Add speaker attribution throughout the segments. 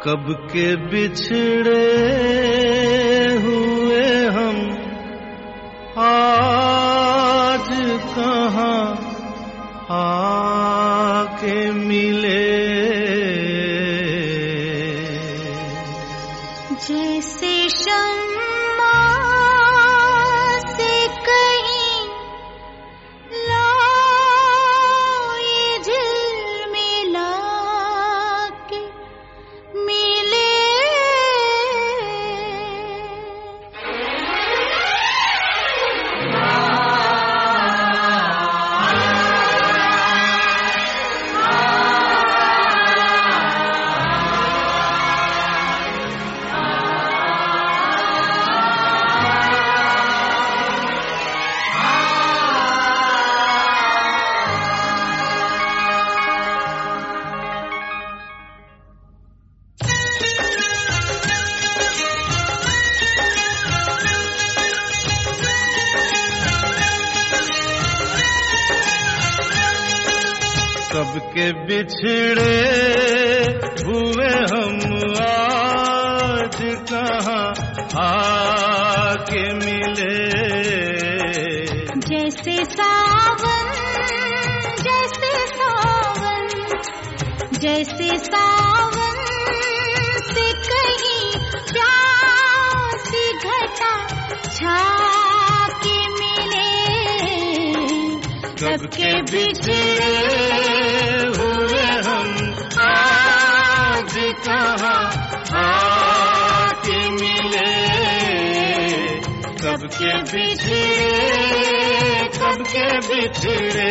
Speaker 1: कब के बिछड़े हुए हम आज कहाँ आके मिले।
Speaker 2: जैसे शम्मा से कहीं लाए झिलमिला के मिले।
Speaker 1: कब के बिछड़े हुए हम आज कहाँ आके मिले।
Speaker 2: जैसे सावन जैसे सावन जैसे सावन से कहीं प्यासी घटा छाके मिले।
Speaker 1: कब के बिछड़े हुए हम आज कहाँ आके मिले। कब के बिछड़े कब के बिछड़े।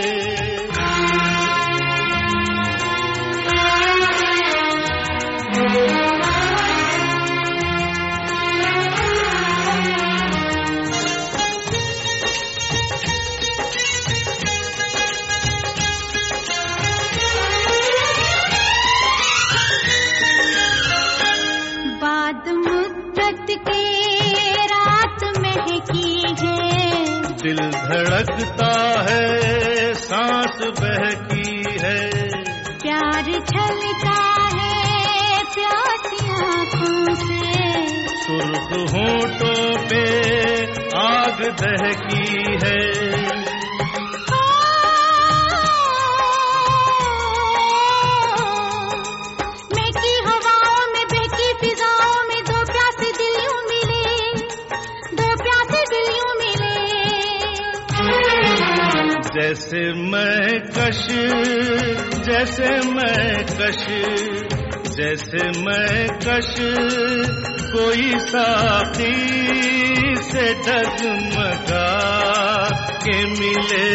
Speaker 2: के रात महकी है,
Speaker 1: दिल धड़कता है सांस बहकी है।
Speaker 2: प्यार छलता है प्यासी आँखों से,
Speaker 1: सुर्ख होठों पे आग दहकी है। जैसे मैं कश जैसे मैं कश जैसे मैं कश कोई साथी से डगमगा के मिले।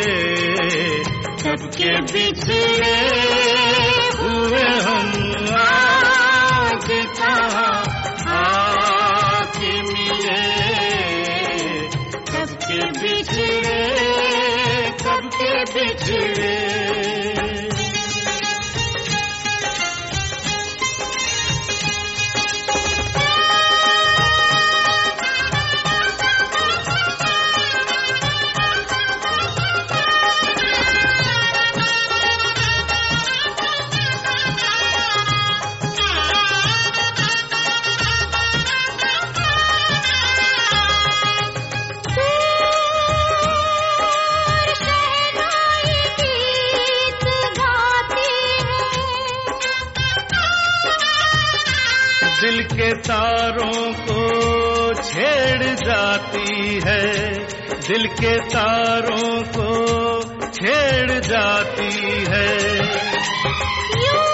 Speaker 1: सबके बिछड़े हुए हम आज कहाँ आके मिले। सबके बिछड़े सबके बिछड़े। दिल के तारों को छेड़ जाती है, दिल के तारों को छेड़ जाती है।
Speaker 2: यूं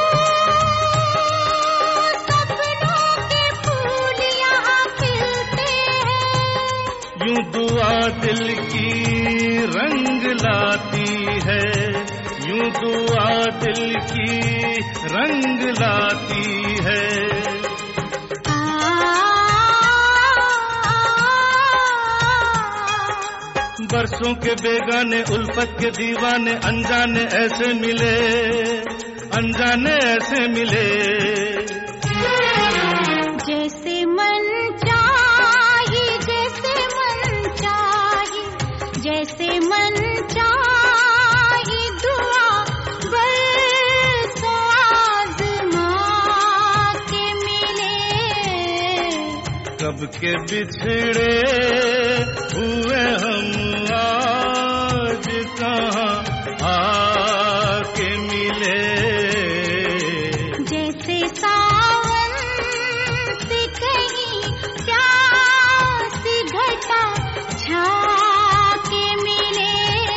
Speaker 2: सपनों के फूल यहाँ खिलते हैं,
Speaker 1: यूं दुआ दिल की रंग लाती है, यूं दुआ दिल की रंग लाती है। बरसों के बेगाने उल्फत के दीवाने अनजाने ऐसे मिले, अनजाने ऐसे मिले।
Speaker 2: जैसे मन चाहे जैसे मन चाहे जैसे मन चाहे दुआ बरसों आज़मा
Speaker 1: कब के बिछड़े हुए हम आज कहाँ आके मिले।
Speaker 2: जैसे सावन से कहीं प्यासी घटा छाके मिले।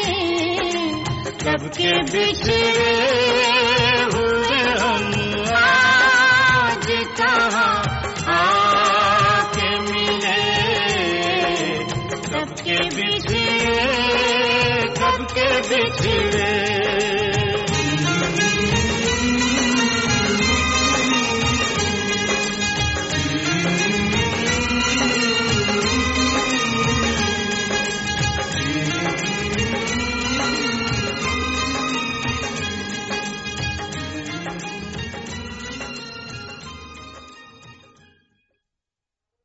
Speaker 1: कब के बिछड़े हुए हम आज कहाँ आके मिले। कब के बिछड़े, कब के बिछड़े।